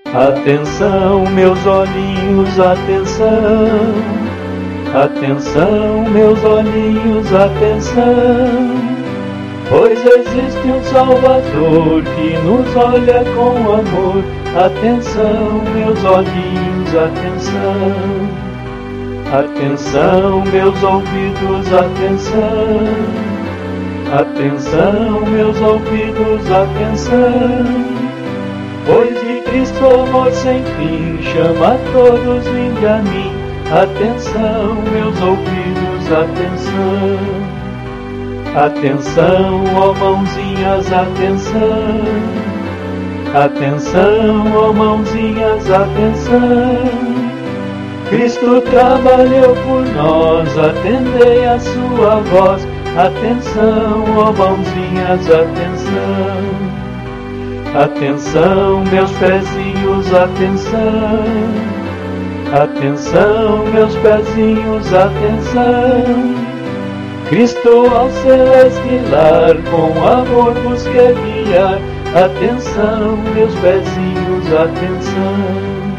Atenção, meus olhinhos, atenção. Atenção, meus olhinhos, atenção. Pois existe um Salvador que nos olha com amor. Atenção, meus olhinhos, atenção. Atenção, meus ouvidos, atenção. Atenção, meus ouvidos, atenção. Pois de Cristo amor sem fim chama a todos, vinde a mim. Atenção, meus ouvidos, atenção. Atenção, ó mãozinhas, atenção. Atenção, ó mãozinhas, atenção. Cristo trabalhou por nós, atendei a sua voz. Atenção, ó mãozinhas, atenção. Atenção, meus pezinhos, atenção. Atenção, meus pezinhos, atenção. Cristo ao céu esquilar, com amor vos quer guiar. Atenção, meus pezinhos, atenção.